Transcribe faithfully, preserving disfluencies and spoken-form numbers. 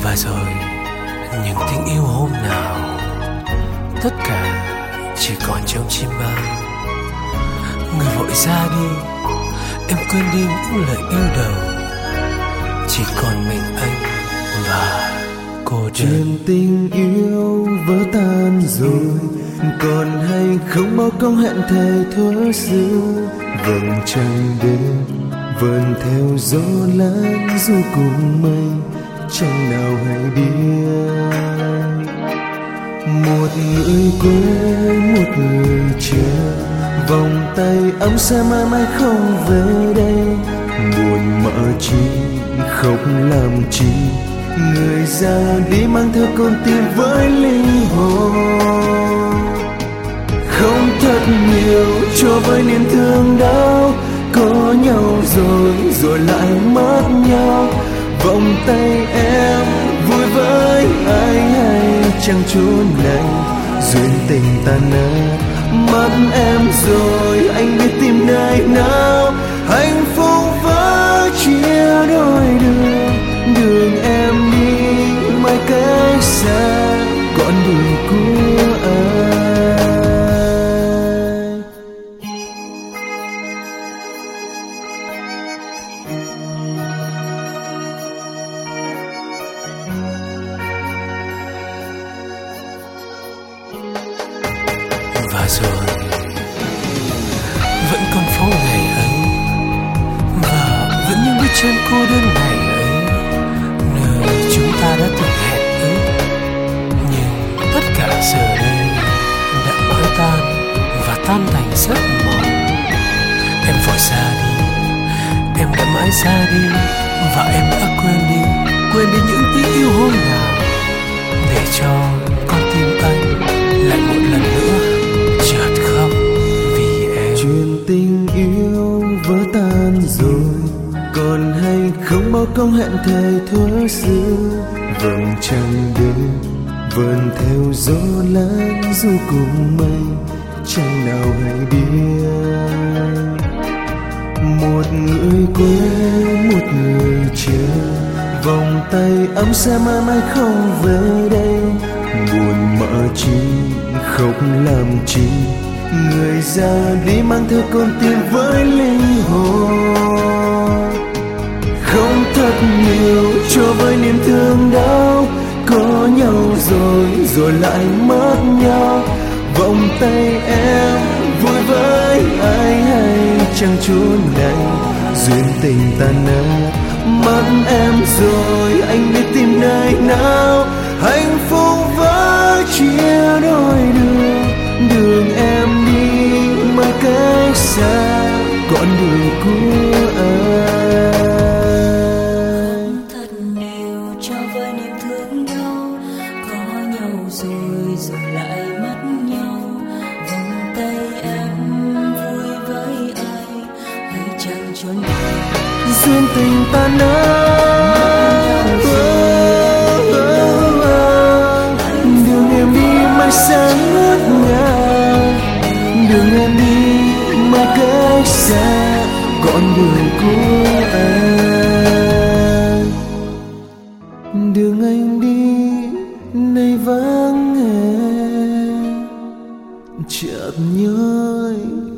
Và rồi những tiếng yêu hôm nào, tất cả chỉ còn trong chim bao. Người vội ra đi, em quên đi những lời yêu đầu. Chỉ còn mình anh và cô đơn. Chuyện tình yêu vỡ tan rồi, còn hay không bao câu hẹn thề thuở xưa. Vầng trăng đêm vờn theo gió lãng du cùng mây, chẳng nào hay biết. Một người quê, một người chờ, vòng tay ấm sẽ mãi mãi không về đây. Buồn mỡ chi, khóc làm chi, người ra đi mang theo con tim với linh hồn. Không thật nhiều cho với niềm thương đau, có nhau rồi rồi lại mất nhau. Vòng tay em vui với ai hay chẳng chốn này, duyên tình tan nát. Mất em rồi anh biết tìm nơi nào, hạnh phúc vỡ chia đôi đường. Đường em đi mãi cách xa, còn đường của ai. Và rồi vẫn còn phố ngày ấy, và vẫn những bước chân cô đơn ngày ấy, nơi chúng ta đã từng hẹn ước. Nhưng tất cả giờ đây đã mãi tan và tan thành giấc mộng. Em vội ra đi, em đã mãi ra đi, và em đã quên đi, quên đi những tiếng yêu hôm nào, để cho con tim anh lại một lần nữa chợt khóc vì em. Chuyện tình yêu vỡ tan rồi, còn hay không bao câu hẹn thề thuở xưa. Vầng trăng đêm vờn theo gió lãng du cùng mây, chẳng nào hay biết. Một người quê, một người chờ, vòng tay ấm sẽ mãi mãi không về đây. Buồn mỡ chi, khóc làm chi, người ra đi mang theo con tim với linh hồn. Không thật nhiều cho với niềm thương đau, có nhau rồi rồi lại mất nhau. Vòng tay em vui với ai hay chẳng chốn này, duyên tình tan nát. Mất em rồi anh biết tìm nơi nào, hạnh phúc vỡ chia đôi đường. Đường em đi mãi cách xa, còn đường của ai. Không thật nhiều cho với niềm thương đau, có nhau rồi rồi lại mất nhau. Vòng tay em vui với ai hay chẳng chốn nào, duyên tình tan nát. Đường em đi mãi xa ngất ngàng, đường em đi mãi cách xa, còn đường của ai. Đường anh đi nay vắng nghe, chợt nhớ